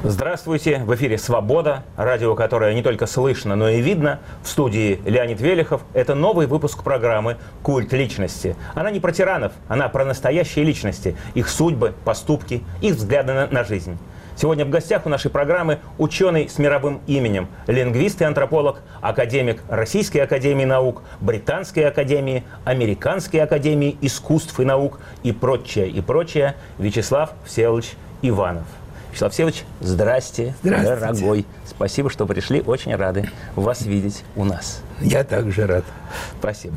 Здравствуйте! В эфире «Свобода», радио, которое не только слышно, но и видно. В студии Леонид Велихов. Это новый выпуск программы «Культ личности». Она не про тиранов, она про настоящие личности, их судьбы, поступки, их взгляды на жизнь. Сегодня в гостях у нашей программы ученый с мировым именем, лингвист и антрополог, академик Российской академии наук, Британской академии, Американской академии искусств и наук и прочее, Вячеслав Всеволодович Иванов. Вячеслав Всеволодович, здрасте, дорогой. Спасибо, что пришли. Очень рады вас видеть у нас. Я также рад. Спасибо.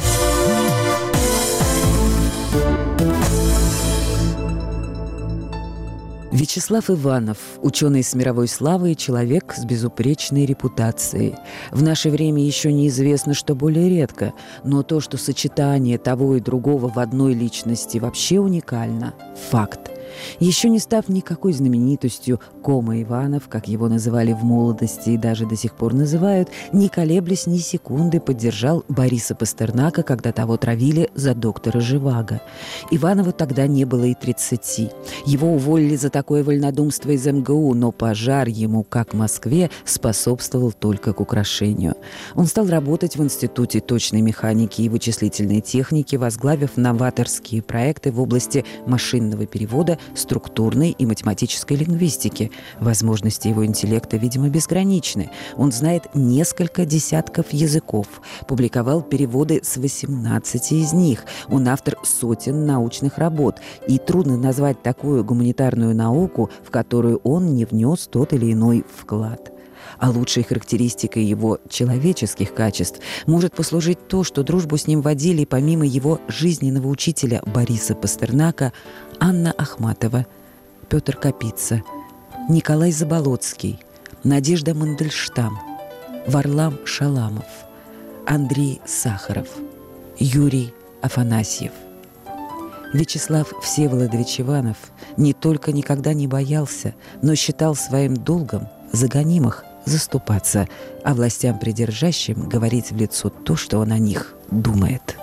Вячеслав Иванов – ученый с мировой славой и человек с безупречной репутацией. В наше время еще неизвестно, что более редко, но то, что сочетание того и другого в одной личности вообще уникально – факт. Еще не став никакой знаменитостью, Кома Иванов, как его называли в молодости и даже до сих пор называют, не колеблясь ни секунды, поддержал Бориса Пастернака, когда того травили за доктора Живаго. Иванову тогда не было и 30. Его уволили за такое вольнодумство из МГУ, но пожар ему, как в Москве, способствовал только к украшению. Он стал работать в Институте точной механики и вычислительной техники, возглавив новаторские проекты в области машинного перевода, структурной и математической лингвистики. Возможности его интеллекта, видимо, безграничны. Он знает несколько десятков языков, публиковал переводы с 18 из них. Он автор сотен научных работ. И трудно назвать такую гуманитарную науку, в которую он не внес тот или иной вклад. А лучшей характеристикой его человеческих качеств может послужить то, что дружбу с ним водили помимо его жизненного учителя Бориса Пастернака Анна Ахматова, Петр Капица, Николай Заболоцкий, Надежда Мандельштам, Варлам Шаламов, Андрей Сахаров, Юрий Афанасьев. Вячеслав Всеволодович Иванов не только никогда не боялся, но считал своим долгом за гонимых заступаться, а властям придержащим говорить в лицо то, что он о них думает.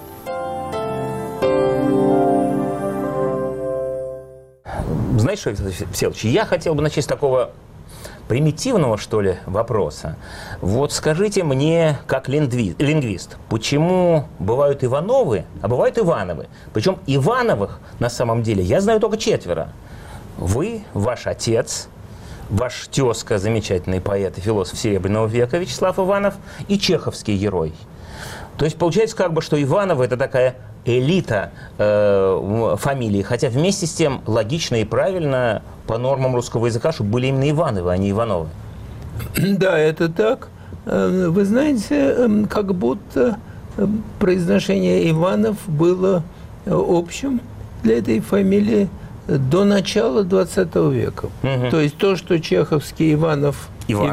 Знаешь что, Всеволодович, я хотел бы начать с такого примитивного, что ли, вопроса. Вот скажите мне, как лингвист, почему бывают Ивановы, а бывают Ивановы? Причем Ивановых, на самом деле, я знаю только 4. Вы, ваш отец, ваш тезка, замечательный поэт и философ Серебряного века Вячеслав Иванов, и чеховский герой. То есть получается как бы, что Ивановы – это такая элита фамилии, хотя вместе с тем логично и правильно по нормам русского языка, чтобы были именно Ивановы, а не Ивановы. Да, это так. Вы знаете, как будто произношение Иванов было общим для этой фамилии до начала 20 века. То есть то, что чеховский Иванов,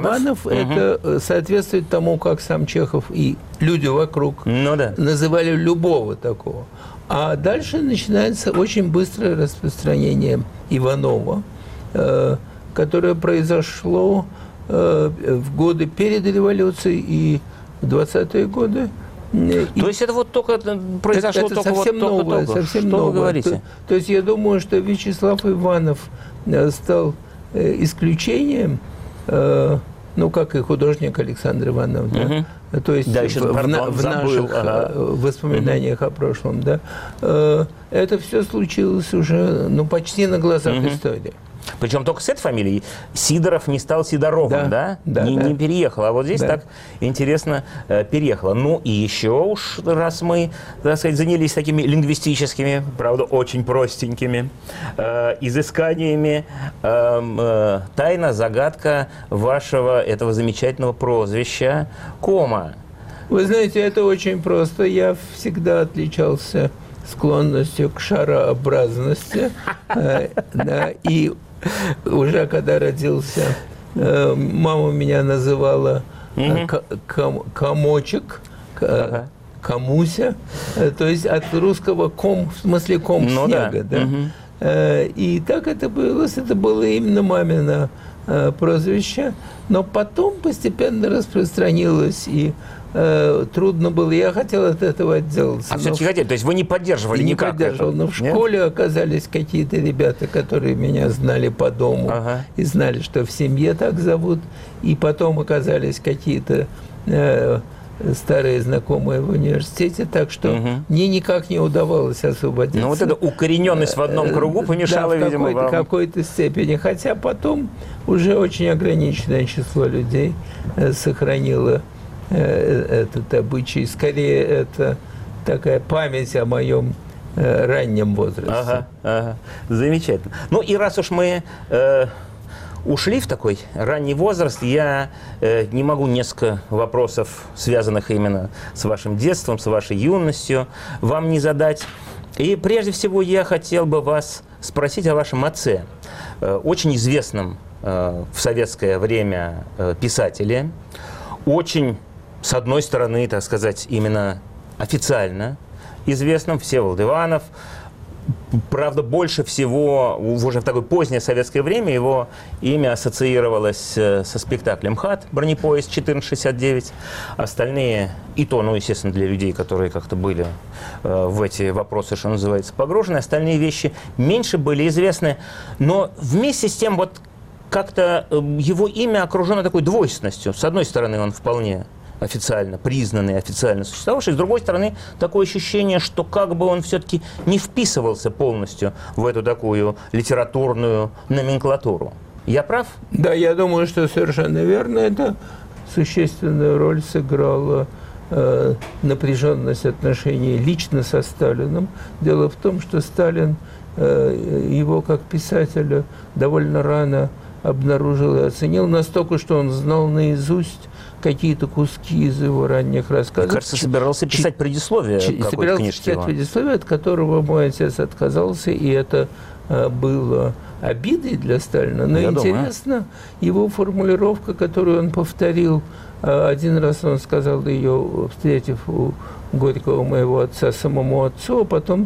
это соответствует тому, как сам Чехов и люди вокруг называли любого такого. А дальше начинается очень быстрое распространение Иванова, которое произошло в годы перед революцией и в 20-е годы. То есть это вот только произошло это только совсем вот новое, только. совсем Что новое. вы говорите? То есть я думаю, что Вячеслав Иванов стал исключением, ну, как и художник Александр Иванов, да? То есть в наших воспоминаниях о прошлом, да? Это все случилось уже, ну, почти на глазах истории. Причем только с этой фамилией. Сидоров не стал Сидоровым, да? Не переехал. А вот здесь так интересно переехало. Ну и еще уж, раз мы, так сказать, занялись такими лингвистическими, правда, очень простенькими изысканиями, тайна, загадка вашего этого замечательного прозвища Кома. Вы знаете, это очень просто. Я всегда отличался склонностью к шарообразности. И уже когда родился, мама меня называла комочек, комуся, то есть от русского ком, в смысле ком снега. Да? И так это было именно мамино прозвище, но потом постепенно распространилось, и трудно было. Я хотел от этого отделаться. А все-таки хотели? То есть вы не поддерживали никак? Не поддерживал, но в школе оказались какие-то ребята, которые меня знали по дому и знали, что в семье так зовут, и потом оказались какие-то старые знакомые в университете, так что мне никак не удавалось освободиться. Ну вот эта укорененность в одном кругу помешала, видимо, вам. В какой-то степени. Хотя потом уже очень ограниченное число людей сохранило этот обычай. Скорее, это такая память о моем раннем возрасте. Замечательно. Ну и раз уж мы ушли в такой ранний возраст, я не могу несколько вопросов, связанных именно с вашим детством, с вашей юностью, вам не задать. И прежде всего я хотел бы вас спросить о вашем отце, очень известном в советское время писателе, очень, с одной стороны, так сказать, именно официально известным, Всеволод Иванов. Правда, больше всего уже в такое позднее советское время его имя ассоциировалось со спектаклем «ХАТ», бронепоезд 1469. Остальные, и то, ну, естественно, для людей, которые как-то были в эти вопросы, что называется, погружены, остальные вещи меньше были известны. Но вместе с тем вот как-то его имя окружено такой двойственностью. С одной стороны, он вполне официально признанный, официально существовавший. С другой стороны, такое ощущение, что как бы он все-таки не вписывался полностью в эту такую литературную номенклатуру. Я прав? Да, я думаю, что совершенно верно. Это существенную роль сыграла напряженность отношений лично со Сталиным. Дело в том, что Сталин его как писателя довольно рано обнаружил и оценил, настолько, что он знал наизусть какие-то куски из его ранних рассказов. Кажется, собирался писать предисловие какой-то книжки. Писать предисловие, от которого мой отец отказался, и это было обидой для Сталина. Но интересно, его формулировка, которую он повторил, один раз он сказал ее, встретив у Горького, моего отца, самому отцу, а потом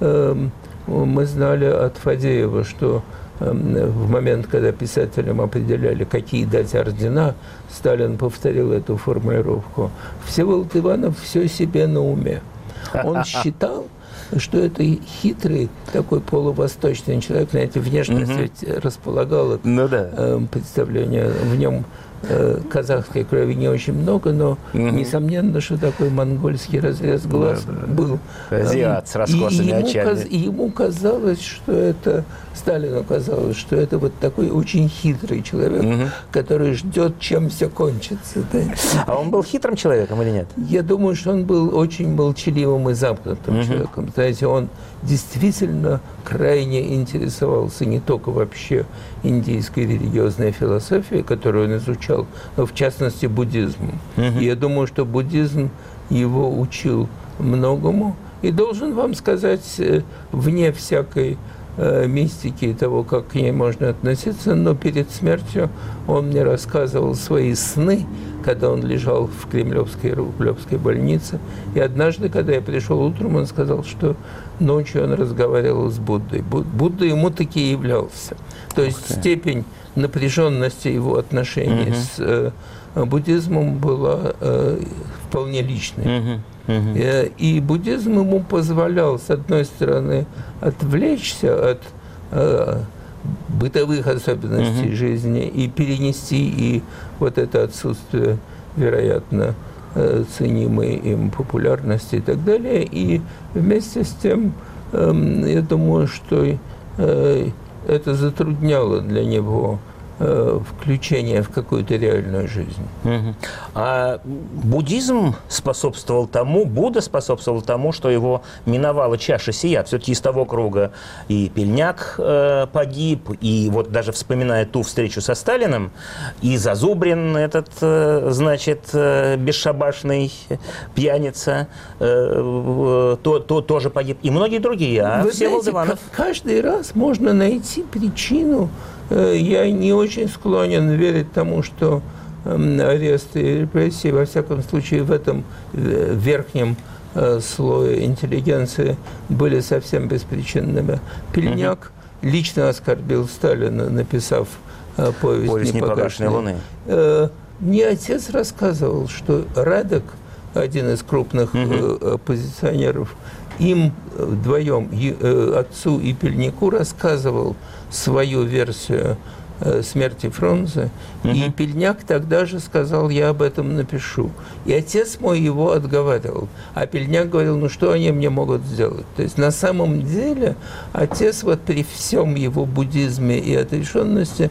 мы знали от Фадеева, что в момент, когда писателям определяли, какие дать ордена, Сталин повторил эту формулировку. Всеволод Иванов все себе на уме. Он считал, что это хитрый, такой полувосточный человек, знаете, внешность ведь располагала представление в нем казахской крови не очень много, но несомненно, что такой монгольский разрез глаз был. Азиат с раскосыми очами. И ему казалось, что это, Сталину казалось, что это вот такой очень хитрый человек, который ждет, чем все кончится. Да. А он был хитрым человеком или нет? Я думаю, что он был очень молчаливым и замкнутым человеком. Знаете, он действительно крайне интересовался не только вообще индийской религиозной философией, которую он изучал, но в частности буддизмом. И я думаю, что буддизм его учил многому. И должен вам сказать, вне всякой мистики и того, как к ней можно относиться, но перед смертью он мне рассказывал свои сны, когда он лежал в Кремлевской Рублевской больнице. И однажды, когда я пришел утром, он сказал, что ночью он разговаривал с Буддой. Будда ему таки являлся. То есть степень напряженности его отношений с буддизмом была вполне личной. И буддизм ему позволял, с одной стороны, отвлечься от бытовых особенностей жизни и перенести и вот это отсутствие, вероятно, ценимой им популярности и так далее. И вместе с тем, я думаю, что это затрудняло для него включение в какую-то реальную жизнь. А буддизм способствовал тому, Будда способствовал тому, что его миновала чаша сия. Все-таки из того круга и Пельняк погиб, и вот даже вспоминая ту встречу со Сталиным, и Зазубрин, этот, значит, бесшабашный пьяница, тоже погиб, и многие другие. А Всеволод Иванов... Каждый раз можно найти причину. Я не очень склонен верить тому, что аресты и репрессии, во всяком случае, в этом верхнем слое интеллигенции были совсем беспричинными. Пельняк лично оскорбил Сталина, написав повесть «Непогашенной луны». Мне отец рассказывал, что Радек, один из крупных оппозиционеров, им вдвоем, отцу и Пельнику, рассказывал свою версию смерти Фрунзе, и Пельняк тогда же сказал: я об этом напишу. И отец мой его отговаривал. А Пельняк говорил: ну что они мне могут сделать? То есть на самом деле отец вот при всем его буддизме и отрешенности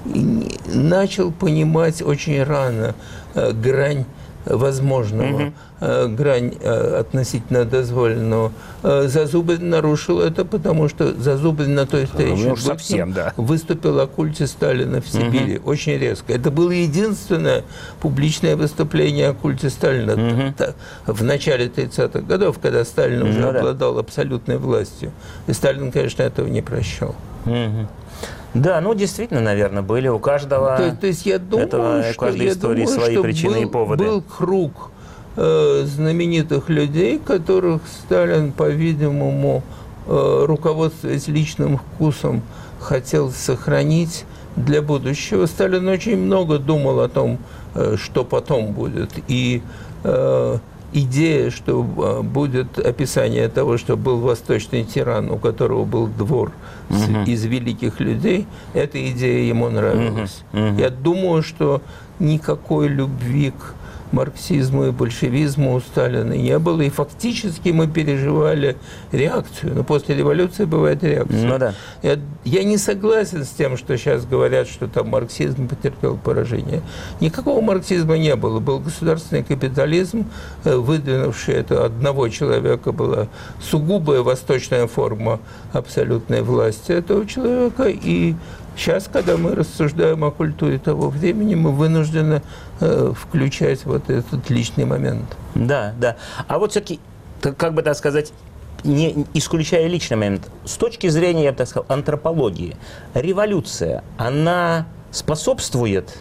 начал понимать очень рано грань возможного, грань относительно дозволенного. Зазубрин нарушил это, потому что Зазубрин на той встрече выступил о культе Сталина в Сибири очень резко. Это было единственное публичное выступление о культе Сталина в начале 30-х годов, когда Сталин уже обладал абсолютной властью. И Сталин, конечно, этого не прощал. Да, ну действительно, наверное, были у каждого, то есть я думаю, у каждой истории свои причины и поводы. Был круг знаменитых людей, которых Сталин, по-видимому, руководствуясь личным вкусом, хотел сохранить для будущего. Сталин очень много думал о том, что потом будет. И идея, что будет описание того, что был восточный тиран, у которого был двор из великих людей, эта идея ему нравилась. Я думаю, что никакой любви к марксизму и большевизму у Сталина не было, и фактически мы переживали реакцию. Но после революции бывает реакция. Ну, да. Я не согласен с тем, что сейчас говорят, что там марксизм потерпел поражение. Никакого марксизма не было. Был государственный капитализм, выдвинувший это одного человека, была сугубая восточная форма абсолютной власти этого человека. И сейчас, когда мы рассуждаем о культуре того времени, мы вынуждены включать вот этот личный момент. Да, да. А вот все-таки, как бы так сказать, не исключая личный момент, с точки зрения, я бы так сказал, антропологии, революция, она способствует,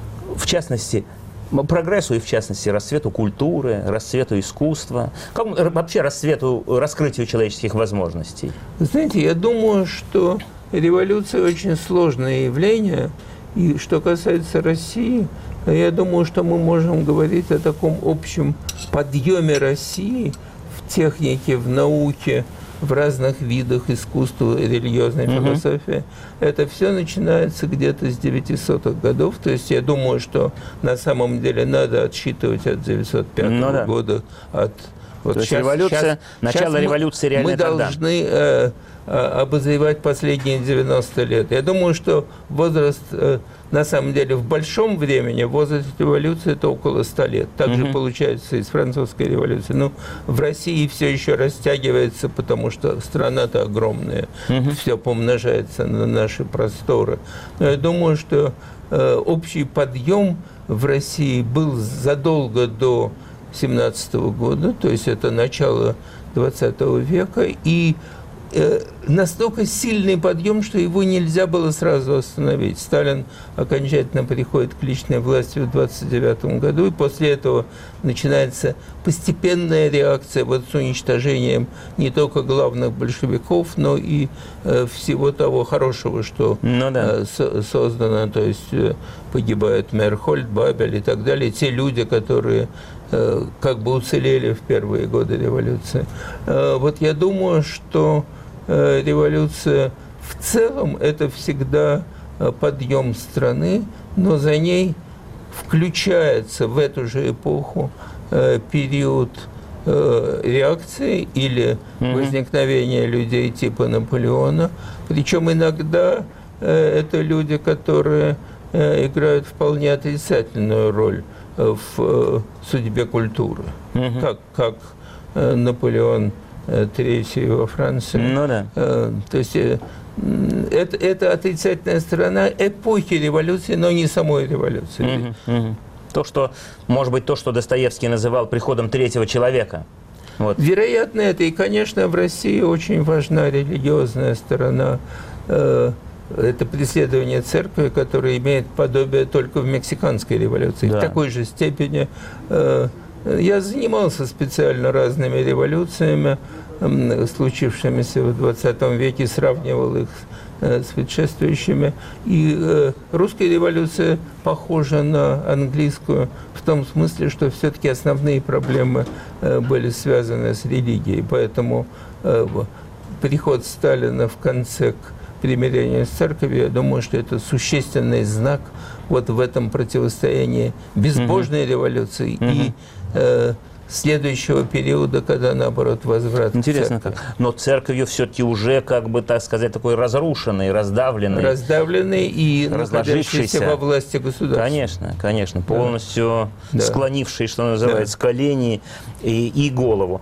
в частности, прогрессу и, в частности, расцвету культуры, расцвету искусства, как вообще раскрытию человеческих возможностей? Знаете, я думаю, что революция очень сложное явление, и что касается России, я думаю, что мы можем говорить о таком общем подъеме России в технике, в науке, в разных видах искусства, религиозной философии. Это все начинается где-то с 900-х годов. То есть я думаю, что на самом деле надо отсчитывать от 905 года. Вот то есть революция, начало революции реально мы тогда. Должны обозревать последние 90 лет. Я думаю, что возраст, на самом деле, в большом времени, возраст революции – это около 100 лет. Так же получается и с французской революцией. Но в России все еще растягивается, потому что страна-то огромная. Все помножается на наши просторы. Но я думаю, что общий подъем в России был задолго до 1917 года, то есть это начало 20 века, и настолько сильный подъем, что его нельзя было сразу остановить. Сталин окончательно приходит к личной власти в 1929 году, и после этого начинается постепенная реакция вот с уничтожением не только главных большевиков, но и всего того хорошего, что создано, то есть погибает Мерхольд, Бабель и так далее, те люди, которые как бы уцелели в первые годы революции. Вот я думаю, что революция в целом – это всегда подъем страны, но за ней включается в эту же эпоху период реакции или возникновения людей типа Наполеона. Причем иногда это люди, которые играют вполне отрицательную роль в судьбе культуры, как Наполеон III во Франции. Ну, да. То есть это отрицательная сторона эпохи революции, но не самой революции. То, что, может быть, то, что Достоевский называл приходом третьего человека. Вот. Вероятно, это. И, конечно, в России очень важна религиозная сторона. Это преследование церкви, которое имеет подобие только в мексиканской революции. Да. В такой же степени. Я занимался специально разными революциями, случившимися в 20 веке, сравнивал их с предшествующими. И русская революция похожа на английскую в том смысле, что все-таки основные проблемы были связаны с религией. Поэтому приход Сталина в конце к примирению с церковью, я думаю, что это существенный знак вот в этом противостоянии безбожной революции и следующего периода, когда, наоборот, возврат. Интересно как. Но церковью все-таки уже, как бы, так сказать, такой разрушенный, раздавленный. Раздавленный и находящийся во власти государства. Конечно, конечно. Полностью склонивший, что называется, колени и голову.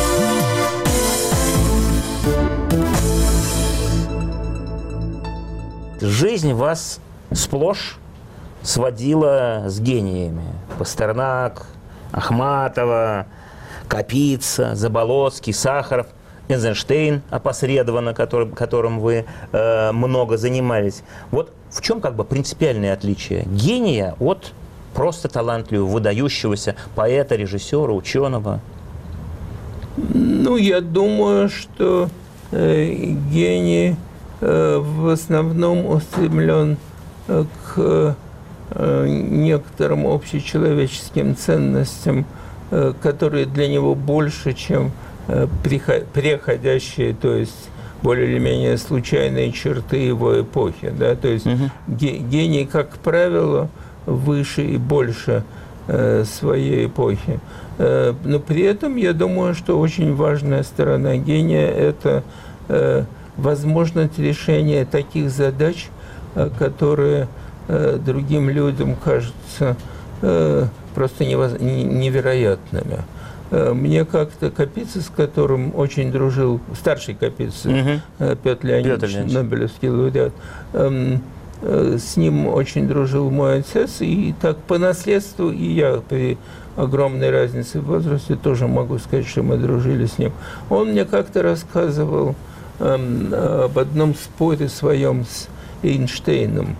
Жизнь вас сплошь сводила с гениями. Пастернак, Ахматова, Капица, Заболоцкий, Сахаров, Эйзенштейн опосредованно, которым вы много занимались. Вот в чем как бы принципиальное отличие гения от просто талантливого, выдающегося поэта, режиссера, ученого? Ну, я думаю, что гений в основном устремлен к некоторым общечеловеческим ценностям, которые для него больше, чем преходящие, то есть более или менее случайные черты его эпохи. Да? То есть гений, как правило, выше и больше своей эпохи. Но при этом я думаю, что очень важная сторона гения – это возможность решения таких задач, которые другим людям кажутся просто невероятными. Мне как-то Капица, с которым очень дружил, старший Капица, Петр Леонидович, Нобелевский лауреат, с ним очень дружил мой отец, и так по наследству, и я при огромной разнице в возрасте тоже могу сказать, что мы дружили с ним. Он мне как-то рассказывал об одном споре своем с Эйнштейном.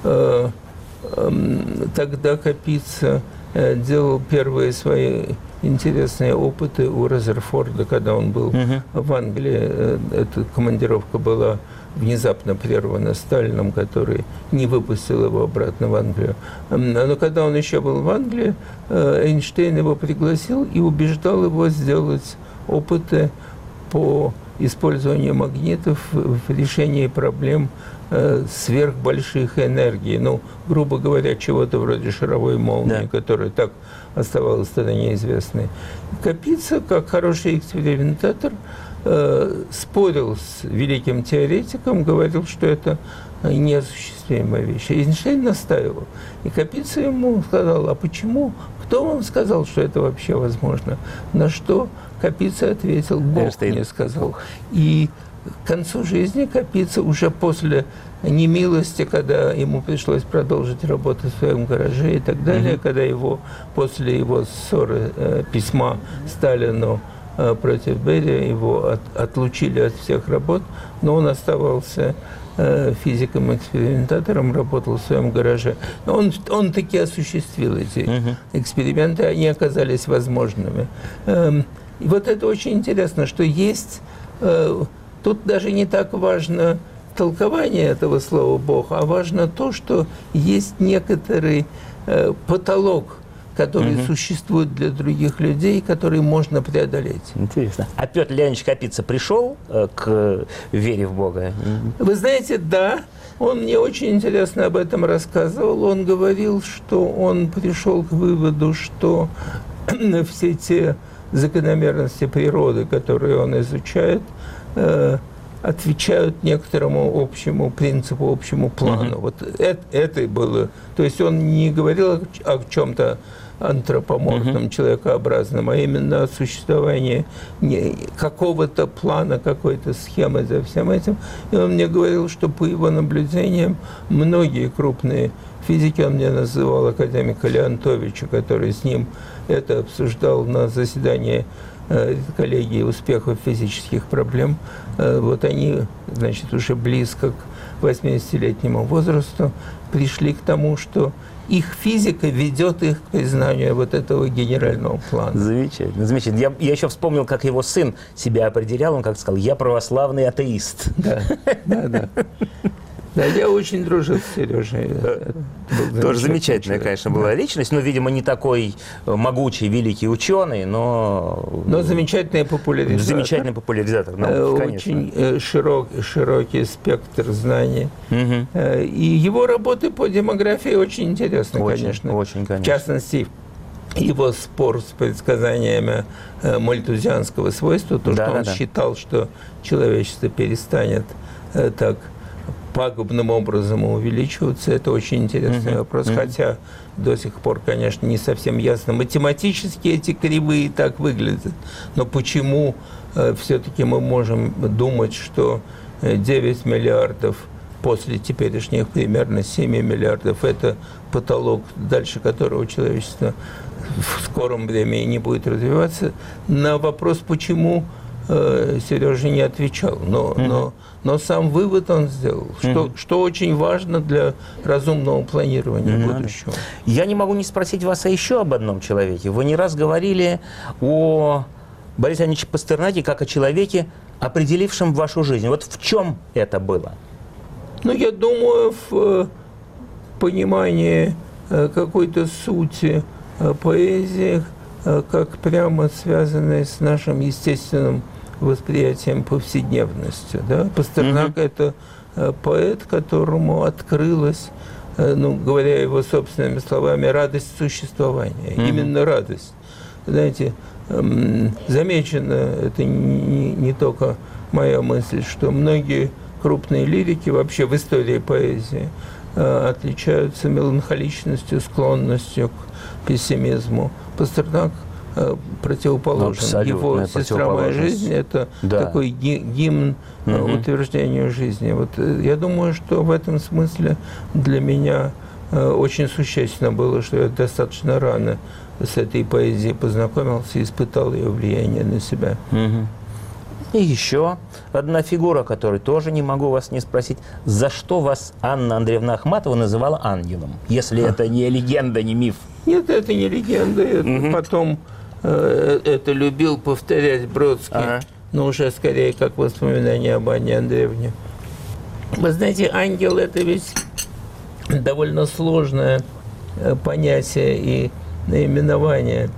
Тогда Капица делал первые свои интересные опыты у Резерфорда, когда он был в Англии. Эта командировка была внезапно прервана Сталином, который не выпустил его обратно в Англию. Но когда он еще был в Англии, Эйнштейн его пригласил и убеждал его сделать опыты по использованию магнитов в решении проблем сверхбольших энергий. Ну, грубо говоря, чего-то вроде шаровой молнии, которая так оставалась тогда неизвестной. Капица, как хороший экспериментатор, спорил с великим теоретиком, говорил, что это неосуществимая вещь. Эйнштейн настаивал. И Капица ему сказал: а почему? Кто вам сказал, что это вообще возможно? На что Капица ответил: Бог мне сказал. И к концу жизни Капица, уже после немилости, когда ему пришлось продолжить работу в своем гараже и так далее, когда его, после его ссоры, письма Сталину против Берия, его отлучили от всех работ, но он оставался физиком-экспериментатором, работал в своем гараже. Но он таки осуществил эти эксперименты, они оказались возможными. И вот это очень интересно, что есть... Тут даже не так важно толкование этого слова «Бог», а важно то, что есть некоторый потолок, который существует для других людей, который можно преодолеть. Интересно. А Петр Леонидович Капица пришел к вере в Бога? Вы знаете, да. Он мне очень интересно об этом рассказывал. Он говорил, что он пришел к выводу, что все те закономерности природы, которые он изучает, отвечают некоторому общему принципу, общему плану. Вот это и было. То есть он не говорил о чем-то антропоморфном, человекообразном, а именно о существовании какого-то плана, какой-то схемы за всем этим. И он мне говорил, что по его наблюдениям многие крупные физики, он мне называл академика Леонтовича, который с ним это обсуждал на заседании коллегии успехов физических проблем, вот они, значит, уже близко к 80-летнему возрасту пришли к тому, что их физика ведет их к признанию вот этого генерального плана. Замечательно, замечательно. Я еще вспомнил, как его сын себя определял. Он как сказал: я православный атеист. Да. Да, я очень дружил с Сережей. Тоже замечательная, конечно, была личность, но, видимо, не такой могучий, великий ученый, но... Но замечательный популяризатор. Замечательный популяризатор науки, конечно. Очень широкий спектр знаний. И его работы по демографии очень интересны, конечно. Очень, конечно. В частности, его спор с предсказаниями мальтузианского свойства, то, что он считал, что человечество перестанет так пагубным образом увеличиваться, это очень интересный вопрос, хотя до сих пор, конечно, не совсем ясно. Математически эти кривые так выглядят, но почему все-таки мы можем думать, что 9 миллиардов после теперешних примерно 7 миллиардов – это потолок, дальше которого человечество в скором времени не будет развиваться? На вопрос, почему, Сережа не отвечал, но сам вывод он сделал, что очень важно для разумного планирования будущего. Я не могу не спросить вас еще об одном человеке. Вы не раз говорили о Борисе Ивановиче Пастернаке как о человеке, определившем вашу жизнь. Вот в чем это было? Ну, я думаю, в понимании какой-то сути поэзии, как прямо связанной с нашим естественным восприятием повседневности. Да? Пастернак – это поэт, которому открылась, ну, говоря его собственными словами, радость существования. Именно радость. Знаете, замечено, это не только моя мысль, что многие крупные лирики вообще в истории поэзии отличаются меланхоличностью, склонностью к пессимизму. Пастернак противоположен. Его «Сестра моя жизнь» – это такой гимн утверждению жизни. Вот я думаю, что в этом смысле для меня очень существенно было, что я достаточно рано с этой поэзией познакомился и испытал ее влияние на себя. И еще одна фигура, которой тоже не могу вас не спросить. За что вас Анна Андреевна Ахматова называла ангелом? Если это не легенда, не миф. Нет, это не легенда. Это потом это любил повторять Бродский, но уже скорее как воспоминание об Анне Андреевне. Вы знаете, ангел – это ведь довольно сложное понятие и наименование.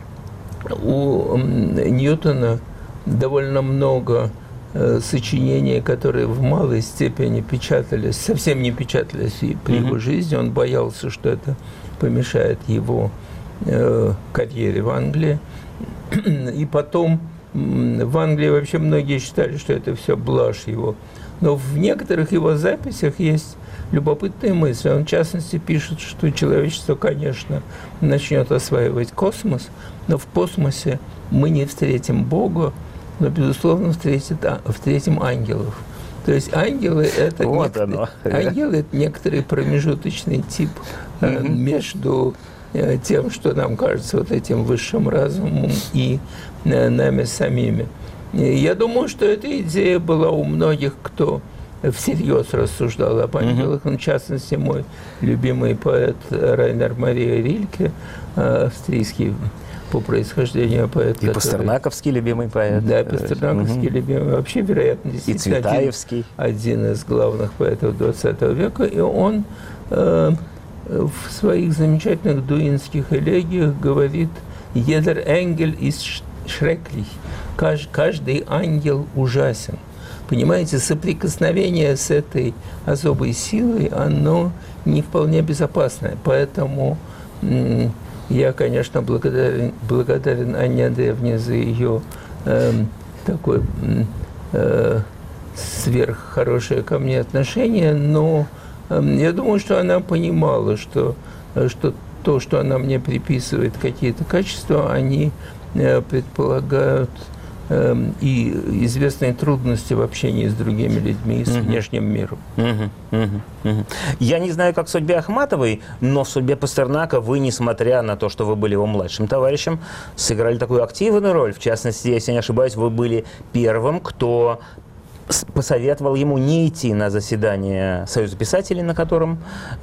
У Ньютона довольно много сочинений, которые в малой степени печатались, совсем не печатались при его жизни. Он боялся, что это помешает его карьере в Англии. И потом в Англии вообще многие считали, что это все блажь его. Но в некоторых его записях есть любопытные мысли. Он, в частности, пишет, что человечество, конечно, начнет осваивать космос, но в космосе мы не встретим Бога, но, безусловно, встретим ангелов. То есть ангелы – это, ангелы – это некоторый промежуточный тип между тем, что нам кажется вот этим высшим разумом, и нами самими. Я думаю, что эта идея была у многих, кто всерьез рассуждал об ангелах. В частности, мой любимый поэт Райнер Мария Рильке, австрийский по происхождению поэт. И пастернаковский любимый поэт. Да, пастернаковский любимый. Вообще, вероятно, действительно один из главных поэтов XX века. И он в своих замечательных дуинских элегиях говорит: «Jeder Engel ist schrecklich». Каждый ангел ужасен. Понимаете, соприкосновение с этой особой силой, оно не вполне безопасное. Поэтому я, конечно, благодарен Анне Андреевне за ее такое сверххорошее ко мне отношение, но я думаю, что она понимала, что то, что она мне приписывает, какие-то качества, они предполагают и известные трудности в общении с другими людьми и с внешним миром. Я не знаю, как в судьбе Ахматовой, но в судьбе Пастернака вы, несмотря на то, что вы были его младшим товарищем, сыграли такую активную роль. В частности, если не ошибаюсь, вы были первым, кто посоветовал ему не идти на заседание Союза писателей, на котором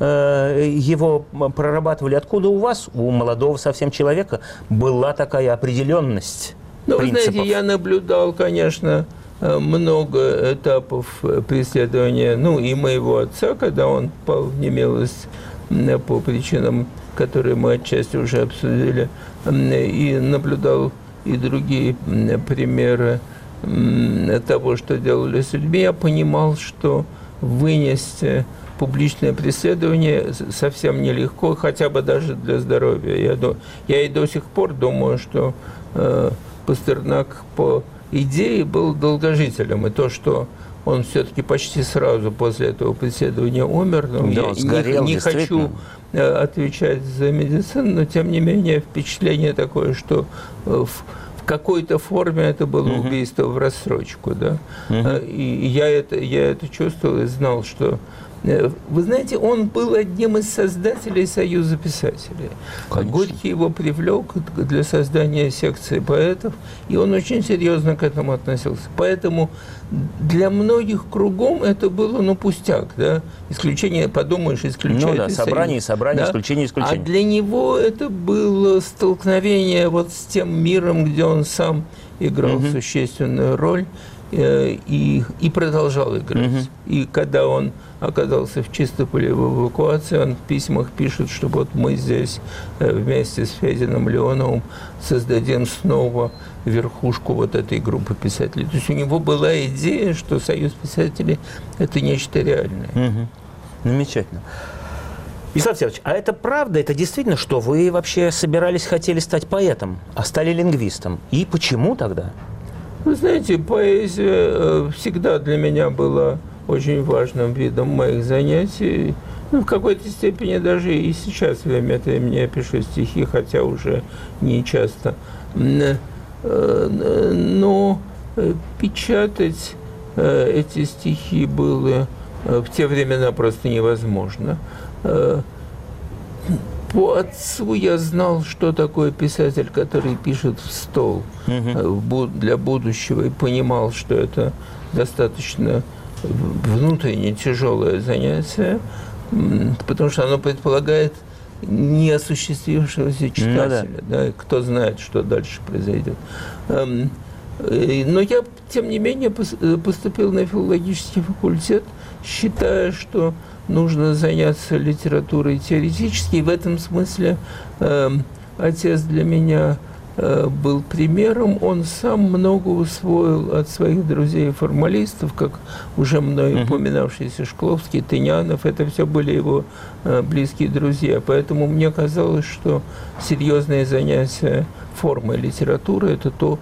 его прорабатывали. Откуда у вас, у молодого совсем человека, была такая определенность принципов? Вы знаете, я наблюдал, конечно, много этапов преследования, и моего отца, когда он пал в немилость по причинам, которые мы отчасти уже обсудили, и наблюдал и другие примеры того, что делали с людьми. Я понимал, что вынести публичное преследование совсем нелегко, хотя бы даже для здоровья. Я и до сих пор думаю, что Пастернак по идее был долгожителем, и то, что он все-таки почти сразу после этого преследования умер, я не хочу отвечать за медицину, но тем не менее впечатление такое, что в какой-то форме это было убийство в рассрочку, да. И я это чувствовал и знал, что... Вы знаете, он был одним из создателей Союза писателей. Конечно. Горький его привлек для создания секции поэтов, и он очень серьезно к этому относился. Поэтому для многих кругом это было, пустяк, да, исключение, подумаешь, исключение. Собрание, да? исключение. А для него это было столкновение вот с тем миром, где он сам играл существенную роль и продолжал играть. И когда он оказался в Чистополе в эвакуации, он в письмах пишет, что вот мы здесь вместе с Фединым Леоновым создадим снова верхушку вот этой группы писателей. То есть у него была идея, что Союз писателей – это нечто реальное. Замечательно. Вячеслав Всеволодович, а это правда, это действительно, что вы вообще хотели стать поэтом, а стали лингвистом? И почему тогда? Вы знаете, поэзия всегда для меня была очень важным видом моих занятий. В какой-то степени даже и сейчас время от времени я пишу стихи, хотя уже не часто. Но печатать эти стихи было в те времена просто невозможно. По отцу я знал, что такое писатель, который пишет в стол для будущего, и понимал, что это достаточно внутренне тяжелое занятие, потому что оно предполагает неосуществившегося читателя. Да, кто знает, что дальше произойдет. Но я, тем не менее, поступил на филологический факультет, считая, что нужно заняться литературой теоретически. И в этом смысле отец для меня был примером. Он сам много усвоил от своих друзей-формалистов, как уже мной упоминавшийся Шкловский, Тынянов. Это все были его близкие друзья. Поэтому мне казалось, что серьезные занятия формой литературы – это то,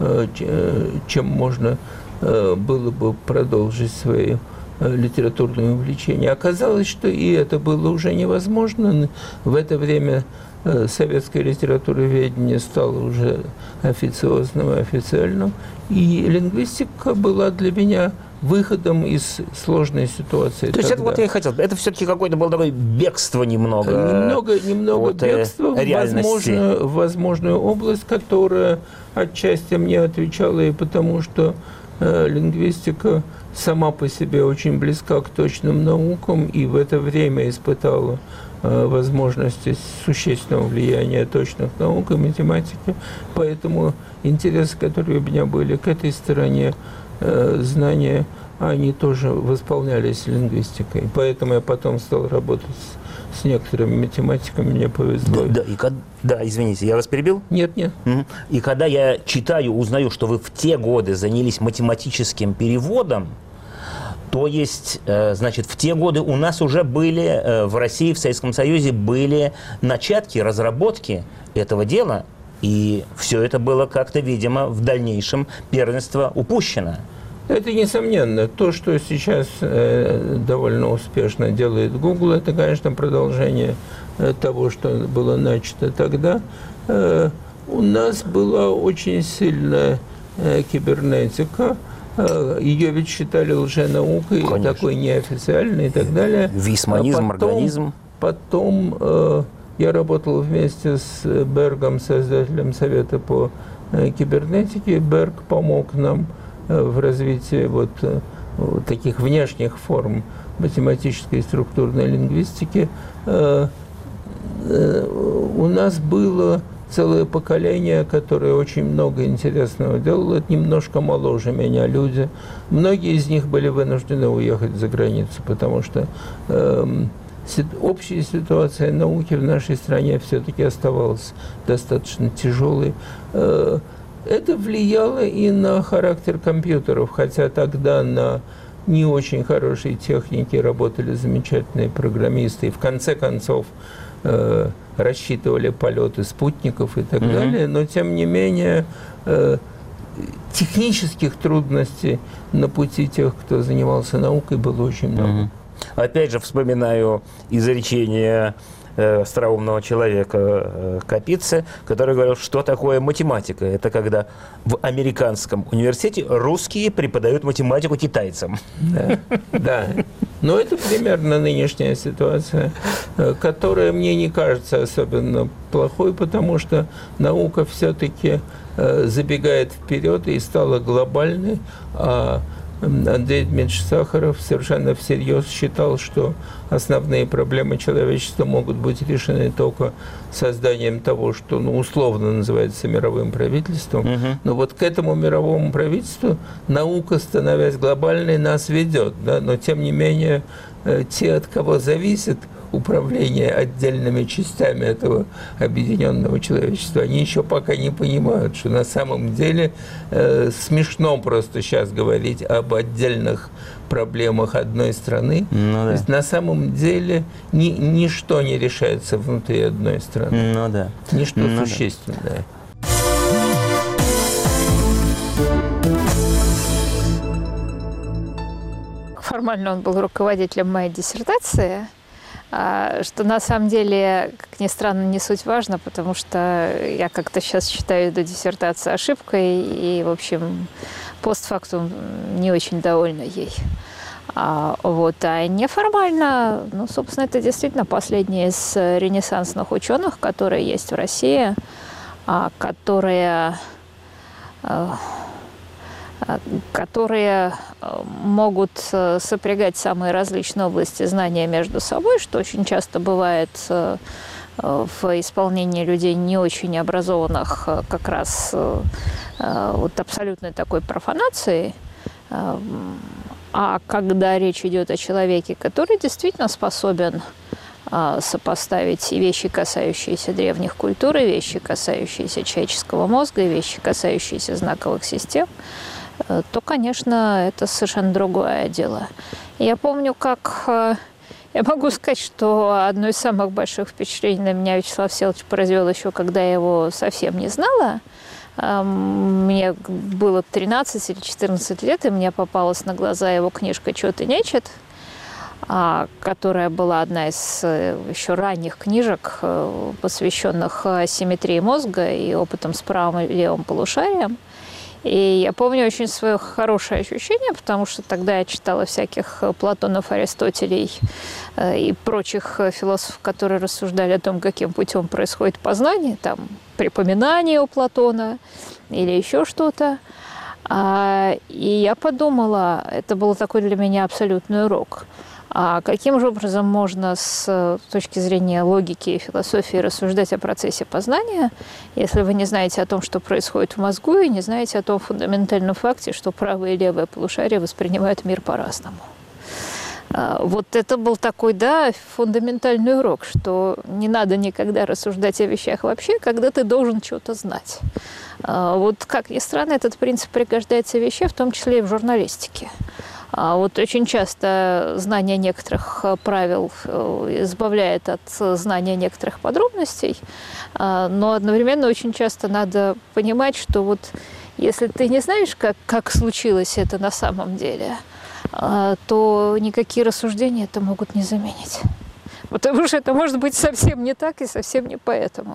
чем можно было бы продолжить свои литературное увлечение. Оказалось, что и это было уже невозможно. В это время советское литературоведение стало уже официозным и официальным. И лингвистика была для меня выходом из сложной ситуации. То есть это вот я и хотел. Это все-таки какое-то было такое бегство немного. Немного бегства в возможную область, которая отчасти мне отвечала и потому, что лингвистика сама по себе очень близка к точным наукам и в это время испытала возможности существенного влияния точных наук и математики. Поэтому интересы, которые у меня были к этой стороне знания, они тоже восполнялись лингвистикой. Поэтому я потом стал работать с некоторыми математиками, мне повезло. Да, извините, я вас перебил? Нет. И когда я читаю, узнаю, что вы в те годы занялись математическим переводом, то есть, значит, в те годы у нас уже были, в России, в Советском Союзе были начатки, разработки этого дела, и все это было как-то, видимо, в дальнейшем первенство упущено. Это несомненно. То, что сейчас довольно успешно делает Google, это, конечно, продолжение того, что было начато тогда. У нас была очень сильная кибернетика. Ее ведь считали лженаукой, такой неофициальной и так далее. Висманизм, организм. Потом я работал вместе с Бергом, создателем Совета по кибернетике. Берг помог нам в развитии таких внешних форм математической и структурной лингвистики, у нас было целое поколение, которое очень много интересного делало. Это немножко моложе меня люди. Многие из них были вынуждены уехать за границу, потому что общая ситуация науки в нашей стране все-таки оставалась достаточно тяжелой. Это влияло и на характер компьютеров, хотя тогда на не очень хорошей технике работали замечательные программисты. И в конце концов рассчитывали полеты спутников и так далее. Но, тем не менее, технических трудностей на пути тех, кто занимался наукой, было очень много. Опять же, вспоминаю изречение остроумного человека Капицы, который говорил, что такое математика. Это когда в американском университете русские преподают математику китайцам. Да, да. Но это примерно нынешняя ситуация, которая мне не кажется особенно плохой, потому что наука все-таки забегает вперед и стала глобальной, а Андрей Дмитриевич Сахаров совершенно всерьез считал, что основные проблемы человечества могут быть решены только созданием того, что условно называется мировым правительством. Но вот к этому мировому правительству наука, становясь глобальной, нас ведет. Да? Но тем не менее, те, от кого зависит управление отдельными частями этого объединенного человечества, они еще пока не понимают, что на самом деле смешно просто сейчас говорить об отдельных проблемах одной страны. То есть на самом деле ничто не решается внутри одной страны. Ничто существенное. Формально он был руководителем моей диссертации, что на самом деле, как ни странно, не суть важно, потому что я как-то сейчас считаю эту диссертацию ошибкой и, в общем, постфактум не очень довольна ей. А неформально, собственно, это действительно последний из ренессансных ученых, которые есть в России, которые могут сопрягать самые различные области знания между собой, что очень часто бывает в исполнении людей не очень образованных, как раз вот абсолютной такой профанации. А когда речь идет о человеке, который действительно способен сопоставить и вещи, касающиеся древних культур, и вещи, касающиеся человеческого мозга, и вещи, касающиеся знаковых систем, то, конечно, это совершенно другое дело. Я помню, как... Я могу сказать, что одно из самых больших впечатлений на меня Вячеслав Всеволодович произвел еще, когда я его совсем не знала. Мне было 13 или 14 лет, и мне попалась на глаза его книжка «Чё ты нечет», которая была одна из еще ранних книжек, посвященных асимметрии мозга и опытам с правым и левым полушарием. И я помню очень свое хорошее ощущение, потому что тогда я читала всяких Платонов, Аристотелей и прочих философов, которые рассуждали о том, каким путем происходит познание, там, припоминание у Платона или еще что-то. И я подумала, это был такой для меня абсолютный урок. А каким же образом можно с точки зрения логики и философии рассуждать о процессе познания, если вы не знаете о том, что происходит в мозгу, и не знаете о том фундаментальном факте, что правое и левое полушарие воспринимают мир по-разному? Вот это был такой, фундаментальный урок, что не надо никогда рассуждать о вещах вообще, когда ты должен что-то знать. Вот, как ни странно, этот принцип пригождается в вещах, в том числе и в журналистике. Вот очень часто знание некоторых правил избавляет от знания некоторых подробностей, но одновременно очень часто надо понимать, что вот если ты не знаешь, как случилось это на самом деле, то никакие рассуждения это могут не заменить. Потому что это может быть совсем не так и совсем не поэтому.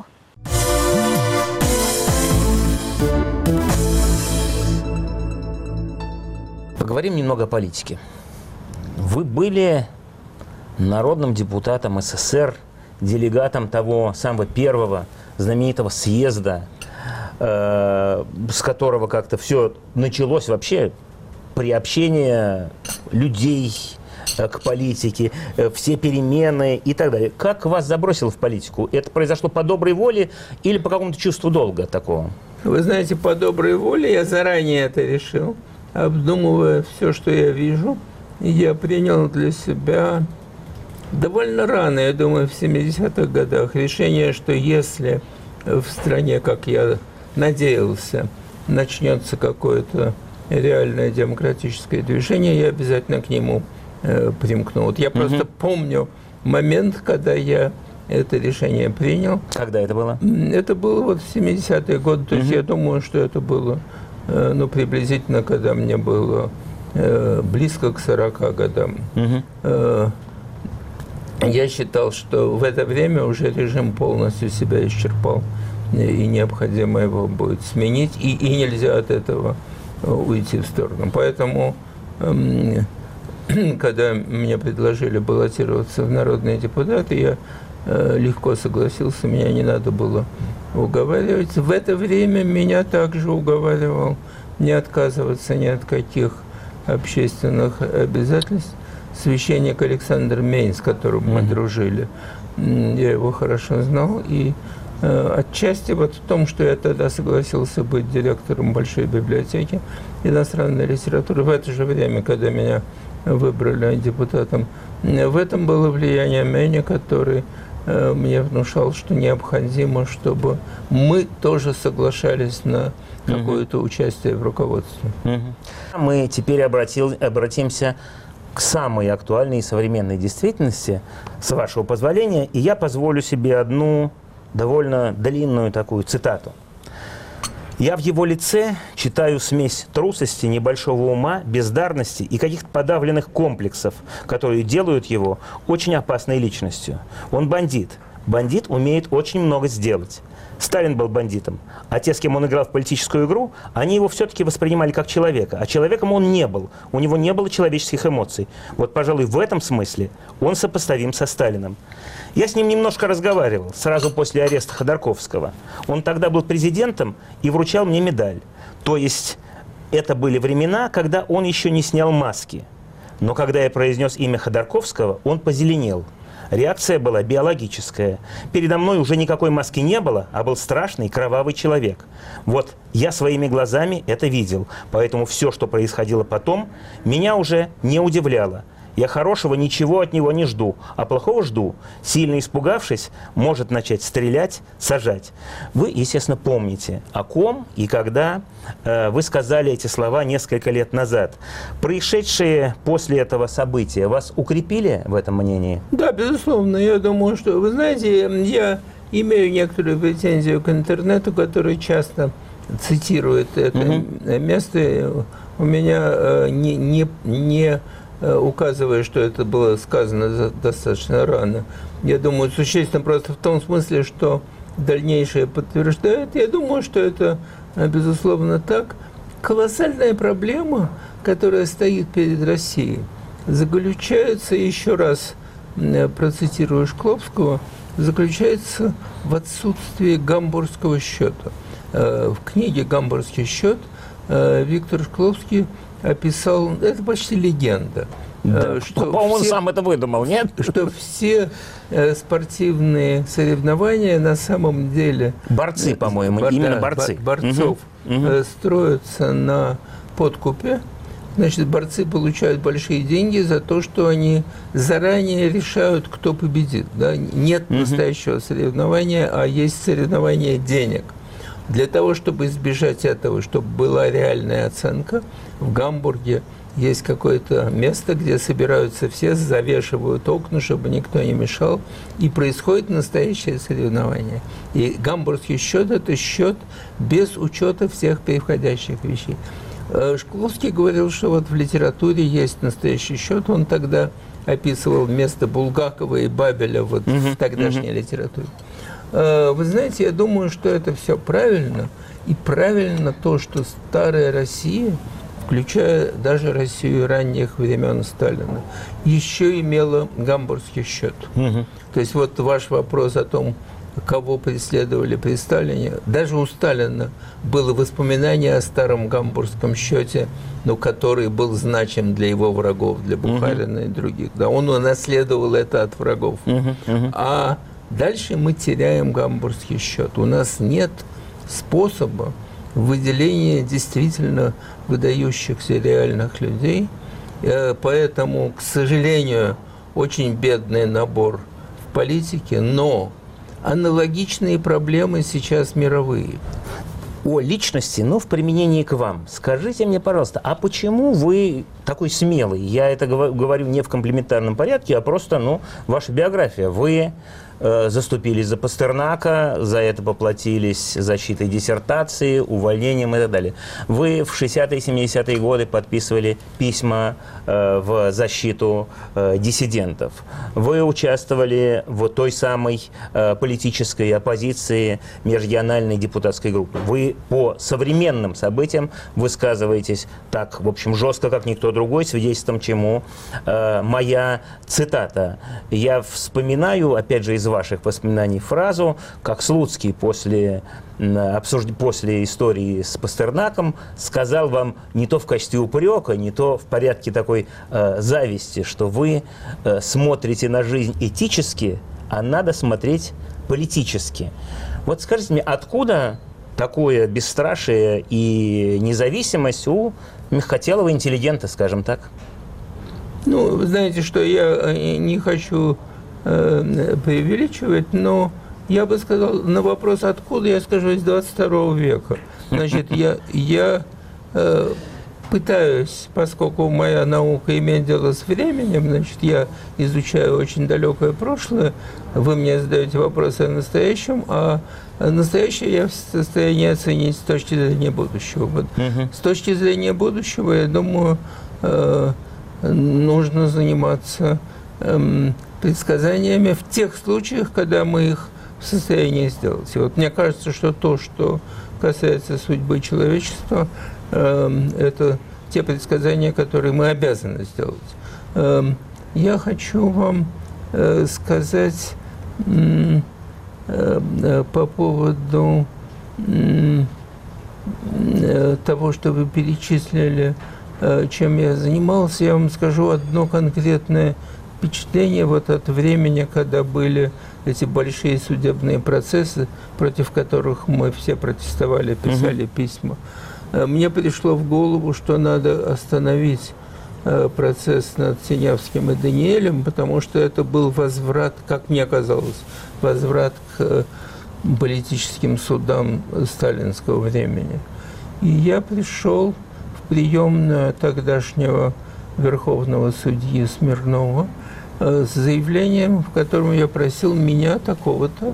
Поговорим немного о политике. Вы были народным депутатом СССР, делегатом того самого первого знаменитого съезда, с которого как-то все началось вообще приобщение людей к политике, все перемены и так далее. Как вас забросило в политику? Это произошло по доброй воле или по какому-то чувству долга такого? Вы знаете, по доброй воле я заранее это решил. Обдумывая все, что я вижу, я принял для себя довольно рано, я думаю, в 70-х годах, решение, что если в стране, как я надеялся, начнется какое-то реальное демократическое движение, я обязательно к нему примкну. Вот я просто помню момент, когда я это решение принял. Когда это было? Это было вот в 70-е годы. То есть я думаю, что это было приблизительно, когда мне было близко к 40 годам. Я считал, что в это время уже режим полностью себя исчерпал, и необходимо его будет сменить, и нельзя от этого уйти в сторону. Поэтому, когда мне предложили баллотироваться в народные депутаты, я легко согласился, меня не надо было уговаривать. В это время меня также уговаривал не отказываться ни от каких общественных обязательств священник Александр Мейн, с которым мы дружили. Я его хорошо знал, и отчасти вот в том, что я тогда согласился быть директором Большой библиотеки иностранной литературы, в это же время, когда меня выбрали депутатом, в этом было влияние Мейна, который мне внушал, что необходимо, чтобы мы тоже соглашались на какое-то участие в руководстве. Мы теперь обратимся к самой актуальной и современной действительности, с вашего позволения, и я позволю себе одну довольно длинную такую цитату. «Я в его лице читаю смесь трусости, небольшого ума, бездарности и каких-то подавленных комплексов, которые делают его очень опасной личностью. Он бандит. Бандит умеет очень много сделать. Сталин был бандитом, а те, с кем он играл в политическую игру, они его все-таки воспринимали как человека. А человеком он не был. У него не было человеческих эмоций. Вот, пожалуй, в этом смысле он сопоставим со Сталиным. Я с ним немножко разговаривал сразу после ареста Ходорковского. Он тогда был президентом и вручал мне медаль. То есть это были времена, когда он еще не снял маски. Но когда я произнес имя Ходорковского, он позеленел. Реакция была биологическая. Передо мной уже никакой маски не было, а был страшный кровавый человек. Вот я своими глазами это видел. Поэтому все, что происходило потом, меня уже не удивляло. Я хорошего ничего от него не жду, а плохого жду. Сильно испугавшись, может начать стрелять, сажать. Вы, естественно, помните, о ком и когда вы сказали эти слова несколько лет назад. Происшедшие после этого события вас укрепили в этом мнении? Да, безусловно. Я думаю, что... Вы знаете, я имею некоторую претензию к интернету, который часто цитирует это место. У меня не указывая, что это было сказано достаточно рано. Я думаю, существенно просто в том смысле, что дальнейшее подтверждает. Я думаю, что это, безусловно, так. Колоссальная проблема, которая стоит перед Россией, заключается, еще раз процитирую Шкловского, заключается в отсутствии гамбургского счета. В книге «Гамбургский счет» Виктор Шкловский описал, это почти легенда. Да, по-моему, он сам это выдумал, нет? Что все спортивные соревнования на самом деле... Борцы, по-моему, именно борцы. Борцов строятся на подкупе. Значит, борцы получают большие деньги за то, что они заранее решают, кто победит. Да? Нет настоящего соревнования, а есть соревнование денег. Для того, чтобы избежать этого, чтобы была реальная оценка, в Гамбурге есть какое-то место, где собираются все, завешивают окна, чтобы никто не мешал, и происходит настоящее соревнование. И гамбургский счет – это счет без учета всех переходящих вещей. Шкловский говорил, что вот в литературе есть настоящий счет. Он тогда описывал место Булгакова и Бабеля вот в тогдашней литературе. Вы знаете, я думаю, что это все правильно. И правильно то, что старая Россия, включая даже Россию ранних времен Сталина, еще имела гамбургский счет. То есть вот ваш вопрос о том, кого преследовали при Сталине. Даже у Сталина было воспоминание о старом гамбургском счете, но который был значим для его врагов, для Бухарина и других. Да, он унаследовал это от врагов. А дальше мы теряем гамбургский счет. У нас нет способа выделения действительно выдающихся реальных людей. Поэтому, к сожалению, очень бедный набор в политике, но аналогичные проблемы сейчас мировые. О личности, но в применении к вам. Скажите мне, пожалуйста, а почему вы такой смелый? Я это говорю не в комплиментарном порядке, а просто, ваша биография. Вы заступились за Пастернака, за это поплатились защитой диссертации, увольнением и так далее. Вы в 60-е и 70-е годы подписывали письма в защиту диссидентов. Вы участвовали в той самой политической оппозиции межрегиональной депутатской группы. Вы по современным событиям высказываетесь так, в общем, жестко, как никто другой, свидетельством чему моя цитата. Я вспоминаю, опять же, из ваших воспоминаний фразу, как Слуцкий после истории с Пастернаком сказал вам не то в качестве упрека, не то в порядке такой зависти, что вы смотрите на жизнь этически, а надо смотреть политически. Вот скажите мне, откуда такое бесстрашие и независимость у мягкотелого интеллигента, скажем так? Вы знаете, что я не хочу преувеличивать, но я бы сказал, на вопрос «откуда?» я скажу из 22 века. Значит, я пытаюсь, поскольку моя наука имеет дело с временем, значит, я изучаю очень далекое прошлое, вы мне задаете вопросы о настоящем, а настоящее я в состоянии оценить с точки зрения будущего. Вот. С точки зрения будущего, я думаю, нужно заниматься предсказаниями в тех случаях, когда мы их в состоянии сделать. И вот мне кажется, что то, что касается судьбы человечества, это те предсказания, которые мы обязаны сделать. Я хочу вам сказать по поводу того, что вы перечислили, чем я занимался. Я вам скажу одно конкретное впечатление вот от времени, когда были эти большие судебные процессы, против которых мы все протестовали, писали письма. Мне пришло в голову, что надо остановить процесс над Синявским и Даниэлем, потому что это был возврат, как мне казалось, возврат к политическим судам сталинского времени. И я пришел в приемную тогдашнего верховного судьи Смирнова с заявлением, в котором я просил меня такого-то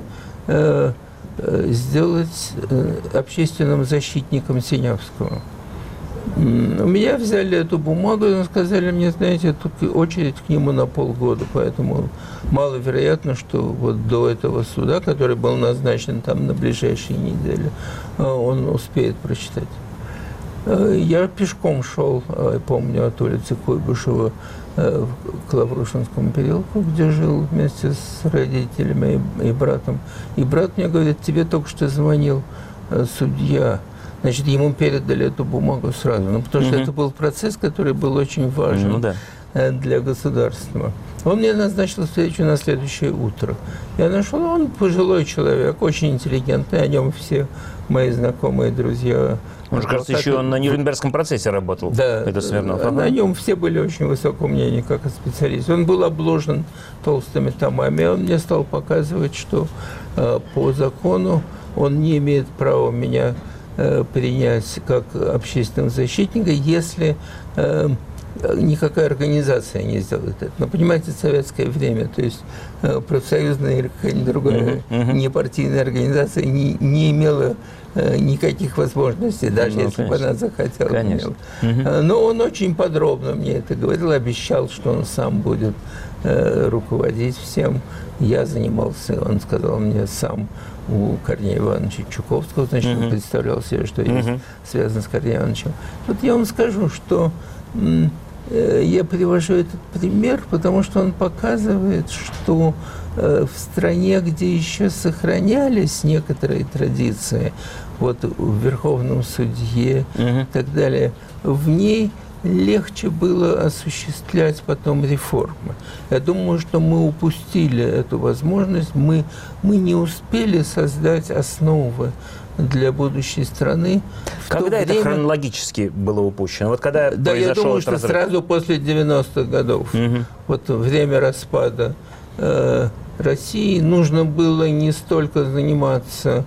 сделать общественным защитником Синявского. У меня взяли эту бумагу и сказали мне, знаете, тут очередь к нему на полгода, поэтому маловероятно, что вот до этого суда, который был назначен там на ближайшие недели, он успеет прочитать. Я пешком шел, помню, от улицы Куйбышева к Лаврушинскому переулку, где жил вместе с родителями и братом. И брат мне говорит: тебе только что звонил судья. Значит, ему передали эту бумагу сразу. Потому что это был процесс, который был очень важен для государства. Он мне назначил встречу на следующее утро. Я нашел, он пожилой человек, очень интеллигентный, о нем все мои знакомые, друзья. Он же, кажется, еще на Нюрнбергском процессе работал. Да, это Смирнов. На нем все были очень высокого мнения, как о специалисте. Он был обложен толстыми томами, он мне стал показывать, что по закону он не имеет права меня принять как общественного защитника, если никакая организация не сделает это. Но, понимаете, советское время, то есть профсоюзная или какая-нибудь другая непартийная организация не имела никаких возможностей, даже если бы она захотела. Конечно. Но он очень подробно мне это говорил, обещал, что он сам будет руководить всем. Я занимался, он сказал мне, сам у Корнея Ивановича Чуковского, значит, он представлял себе, что есть связано с Корнеем Ивановичем. Вот я вам скажу, что я привожу этот пример, потому что он показывает, что в стране, где еще сохранялись некоторые традиции, вот в Верховном Судье и так далее, в ней легче было осуществлять потом реформы. Я думаю, что мы упустили эту возможность, мы не успели создать основы для будущей страны. Когда это хронологически было упущено? Вот когда да, я думаю, что разрыв? Сразу после 90-х годов. Вот время распада России нужно было не столько заниматься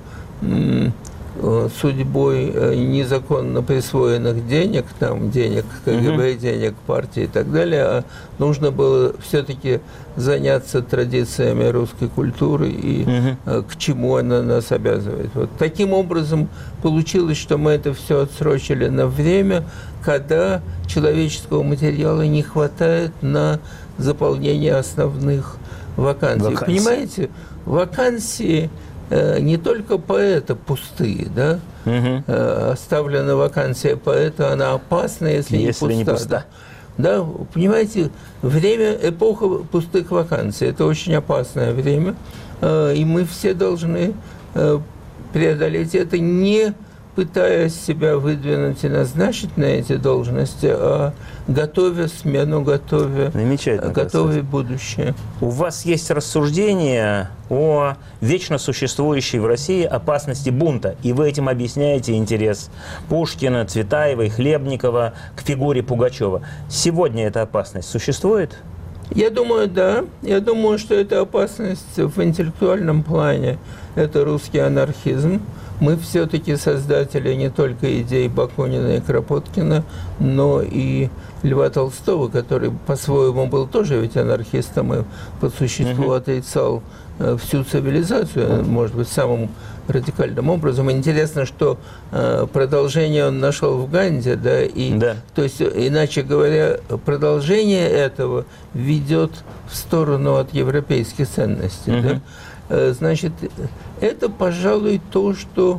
судьбой незаконно присвоенных денег, там денег КГБ, денег партии и так далее, а нужно было все-таки заняться традициями русской культуры и к чему она нас обязывает. Вот таким образом получилось, что мы это все отсрочили на время, когда человеческого материала не хватает на заполнение основных вакансий. Понимаете, вакансии не только поэта пустые, да? Оставлена вакансия поэта, она опасна, если не пуста. Да, понимаете, эпоха пустых вакансий – это очень опасное время, и мы все должны преодолеть это, не пытаясь себя выдвинуть и назначить на эти должности, а готовя смену, готовя будущее. У вас есть рассуждение о вечно существующей в России опасности бунта, и вы этим объясняете интерес Пушкина, Цветаевой, Хлебникова к фигуре Пугачева. Сегодня эта опасность существует? Я думаю, да. Я думаю, что эта опасность в интеллектуальном плане – это русский анархизм. Мы все-таки создатели не только идей Бакунина и Кропоткина, но и Льва Толстого, который по-своему был тоже ведь анархистом и по существу отрицал всю цивилизацию, может быть, самым радикальным образом. Интересно, что продолжение он нашел в Ганди, да, то есть, иначе говоря, продолжение этого ведет в сторону от европейских ценностей, да? Значит, это, пожалуй, то, что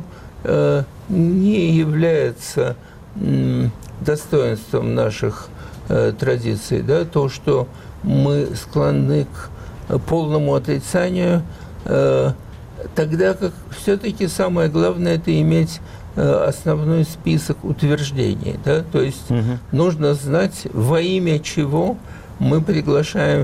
не является достоинством наших традиций, да, то, что мы склонны к полному отрицанию, тогда как все-таки самое главное – это иметь основной список утверждений, да, то есть нужно знать, во имя чего мы приглашаем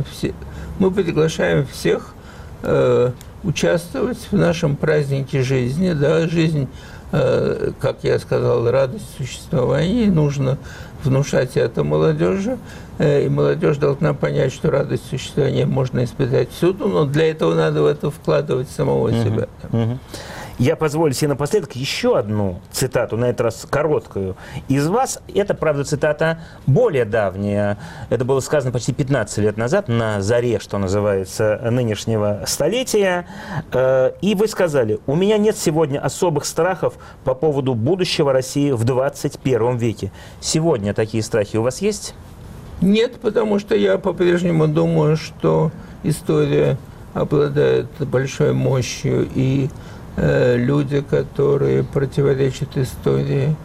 всех участвовать в нашем празднике жизни, да, жизнь, как я сказал, радость существования, нужно внушать это молодежи, и молодежь должна понять, что радость существования можно испытать всюду, но для этого надо в это вкладывать самого себя. Я позволю себе напоследок еще одну цитату, на этот раз короткую, из вас. Это, правда, цитата более давняя. Это было сказано почти 15 лет назад, на заре, что называется, нынешнего столетия. И вы сказали: «У меня нет сегодня особых страхов по поводу будущего России в 21 веке». Сегодня такие страхи у вас есть? Нет, потому что я по-прежнему думаю, что история обладает большой мощью, и люди, которые противоречат истории,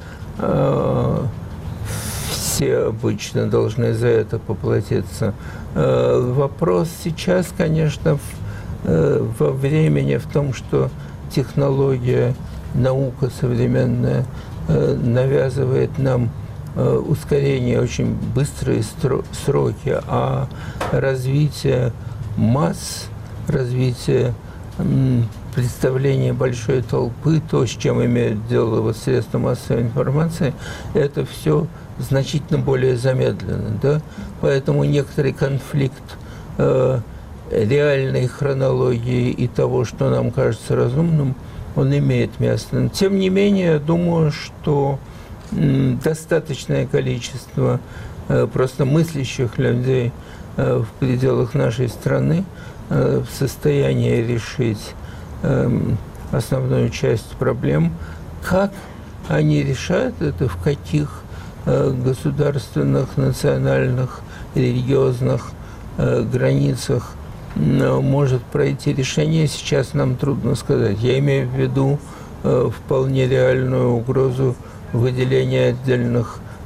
все обычно должны за это поплатиться. Вопрос сейчас, конечно, во времени в том, что технология, наука современная навязывает нам ускорение, очень быстрые сроки, а развитие масс, развитие представление большой толпы, то, с чем имеют дело вот средства массовой информации, это все значительно более замедленно, да? Поэтому некоторый конфликт реальной хронологии и того, что нам кажется разумным, он имеет место. Но, тем не менее, я думаю, что достаточное количество просто мыслящих людей в пределах нашей страны в состоянии решить основную часть проблем. Как они решают это, в каких государственных, национальных, религиозных границах может пройти решение, сейчас нам трудно сказать. Я имею в виду вполне реальную угрозу выделения отдельных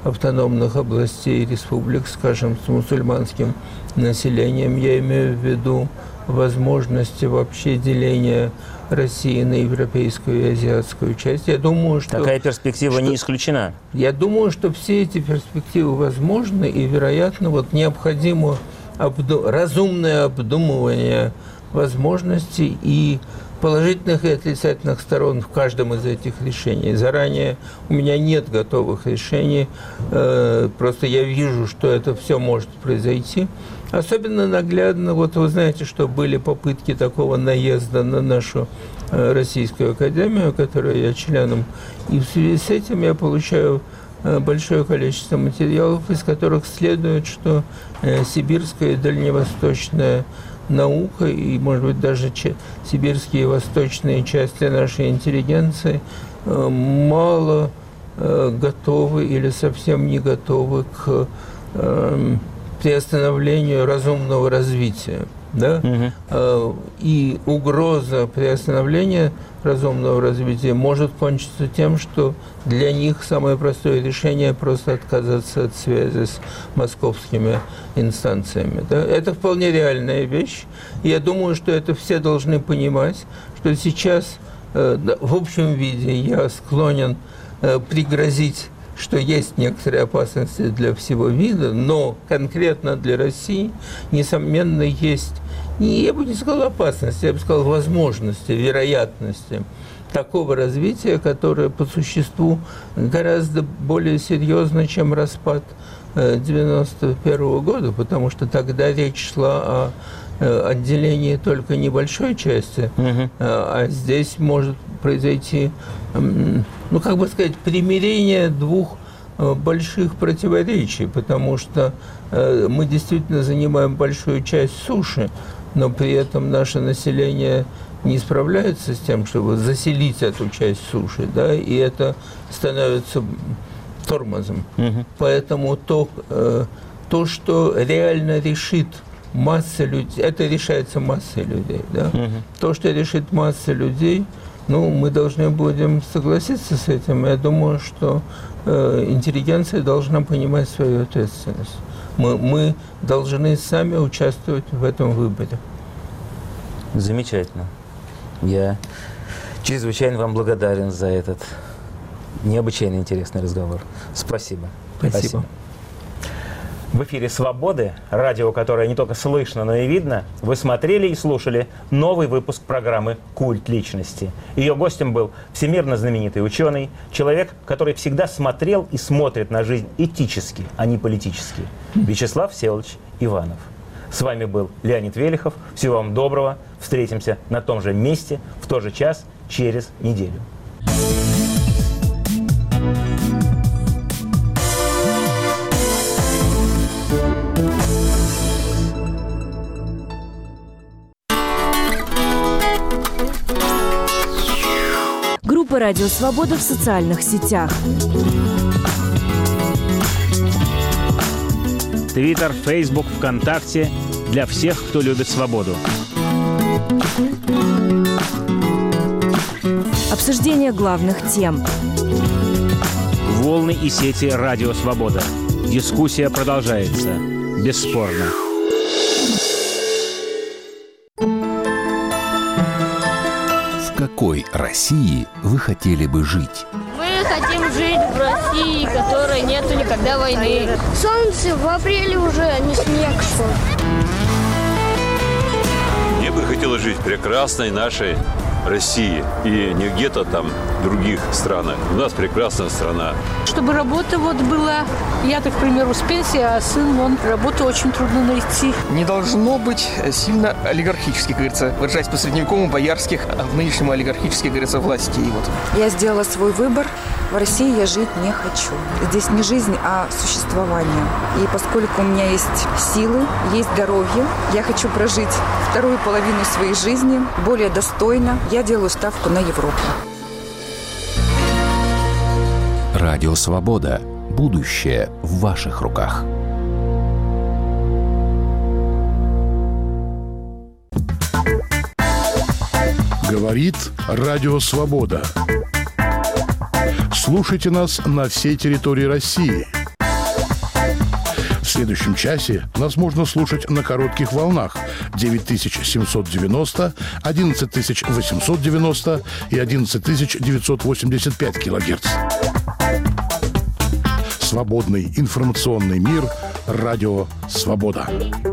автономных областей и республик, скажем, с мусульманским населением. Я имею в виду возможности вообще деления России на европейскую и азиатскую часть. Я думаю, что... Такая перспектива не исключена. Я думаю, что все эти перспективы возможны, и, вероятно, необходимо разумное обдумывание возможностей и положительных и отрицательных сторон в каждом из этих решений. Заранее у меня нет готовых решений, просто я вижу, что это все может произойти. Особенно наглядно, вы знаете, что были попытки такого наезда на нашу Российскую Академию, которой я членом, и в связи с этим я получаю большое количество материалов, из которых следует, что сибирская и дальневосточная наука и, может быть, даже сибирские и восточные части нашей интеллигенции мало готовы или совсем не готовы к приостановлению разумного развития. Да? И угроза приостановления разумного развития может кончиться тем, что для них самое простое решение – просто отказаться от связи с московскими инстанциями. Да? Это вполне реальная вещь. Я думаю, что это все должны понимать, что сейчас в общем виде я склонен пригрозить, что есть некоторые опасности для всего вида, но конкретно для России, несомненно, есть, я бы не сказал опасности, я бы сказал возможности, вероятности такого развития, которое по существу гораздо более серьезно, чем распад 1991 года, потому что тогда речь шла о отделении только небольшой части, а здесь может произойти, примирение двух больших противоречий, потому что мы действительно занимаем большую часть суши, но при этом наше население не справляется с тем, чтобы заселить эту часть суши, да, и это становится тормозом. Поэтому то, что реально решит масса людей, это решается массой людей, да. То, что решит масса людей, мы должны будем согласиться с этим. Я думаю, что интеллигенция должна понимать свою ответственность. Мы должны сами участвовать в этом выборе. Замечательно. Я чрезвычайно вам благодарен за этот необычайно интересный разговор. Спасибо. Спасибо. В эфире «Свободы», радио, которое не только слышно, но и видно, вы смотрели и слушали новый выпуск программы «Культ личности». Ее гостем был всемирно знаменитый ученый, человек, который всегда смотрел и смотрит на жизнь этически, а не политически. Вячеслав Всеволодович Иванов. С вами был Леонид Велихов. Всего вам доброго. Встретимся на том же месте, в тот же час, через неделю. Группа «Радио Свобода» в социальных сетях. Твиттер, Фейсбук, ВКонтакте. Для всех, кто любит свободу. Обсуждение главных тем. Волны и сети «Радио Свобода». Дискуссия продолжается. Бесспорно. В какой России вы хотели бы жить? Мы хотим жить в России, в которой нету никогда войны. Солнце в апреле уже, а не снег шел. Мне бы хотелось жить в прекрасной нашей России и не где-то там в других странах. У нас прекрасная страна. Чтобы работа была, я, так, к примеру, с пенсии, а сын, работу очень трудно найти. Не должно быть сильно олигархических, как говорится, выражаясь по-средневековому, боярских, а в нынешнем олигархических, как говорится, властей. Я сделала свой выбор. В России я жить не хочу. Здесь не жизнь, а существование. И поскольку у меня есть силы, есть здоровье, я хочу прожить вторую половину своей жизни более достойно. Я делаю ставку на Европу. Радио «Свобода». Будущее в ваших руках. Говорит Радио Свобода. Слушайте нас на всей территории России. следующем часе нас можно слушать на коротких волнах 9790, 11890 и 11985 килогерц. Свободный информационный мир. Радио «Свобода».